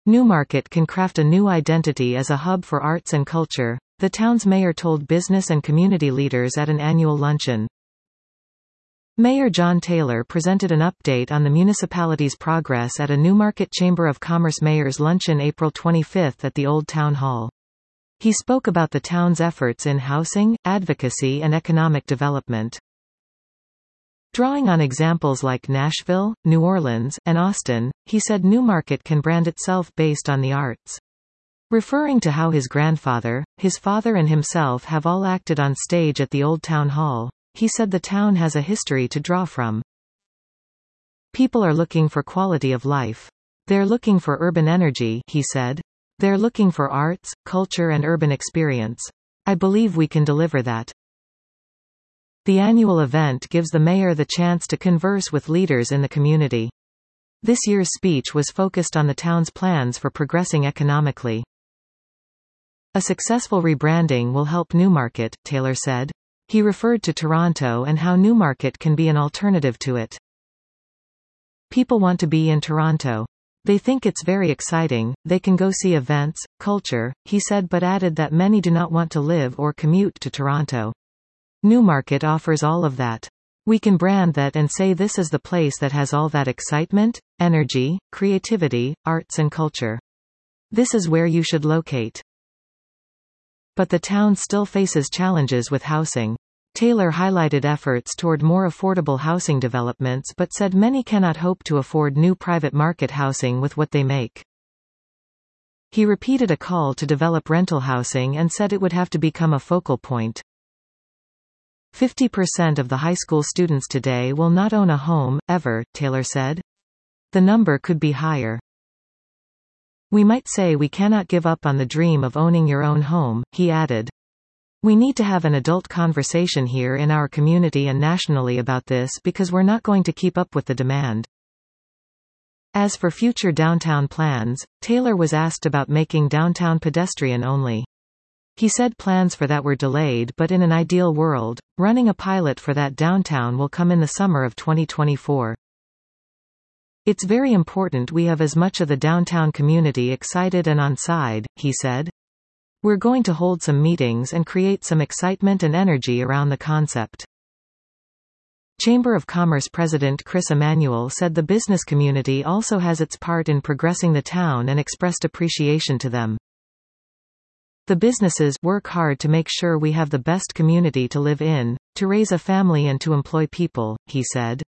Newmarket can craft a new identity as a hub for arts and culture, the town's mayor told business and community leaders at an annual luncheon. Mayor John Taylor presented an update on the municipality's progress at a Newmarket Chamber of Commerce Mayor's Luncheon April 25 at the Old Town Hall. He spoke about the town's efforts in housing, advocacy and economic development. Drawing on examples like Nashville, New Orleans, and Austin, he said Newmarket can brand itself based on the arts. Referring to how his grandfather, his father and himself have all acted on stage at the Old Town Hall, he said the town has a history to draw from. People are looking for quality of life. They're looking for urban energy, he said. They're looking for arts, culture and urban experience. I believe we can deliver that. The annual event gives the mayor the chance to converse with leaders in the community. This year's speech was focused on the town's plans for progressing economically. A successful rebranding will help Newmarket, Taylor said. He referred to Toronto and how Newmarket can be an alternative to it. People want to be in Toronto. They think it's very exciting, they can go see events, culture, he said, but added that many do not want to live or commute to Toronto. Newmarket offers all of that. We can brand that and say this is the place that has all that excitement, energy, creativity, arts and culture. This is where you should locate. But the town still faces challenges with housing. Taylor highlighted efforts toward more affordable housing developments but said many cannot hope to afford new private market housing with what they make. He repeated a call to develop rental housing and said it would have to become a focal point. 50% of the high school students today will not own a home, ever, Taylor said. The number could be higher. We might say we cannot give up on the dream of owning your own home, he added. We need to have an adult conversation here in our community and nationally about this because we're not going to keep up with the demand. As for future downtown plans, Taylor was asked about making downtown pedestrian only. He said plans for that were delayed, but in an ideal world, running a pilot for that downtown will come in the summer of 2024. It's very important we have as much of the downtown community excited and on side, he said. We're going to hold some meetings and create some excitement and energy around the concept. Chamber of Commerce President Chris Emanuel said the business community also has its part in progressing the town and expressed appreciation to them. The businesses work hard to make sure we have the best community to live in, to raise a family and to employ people, he said.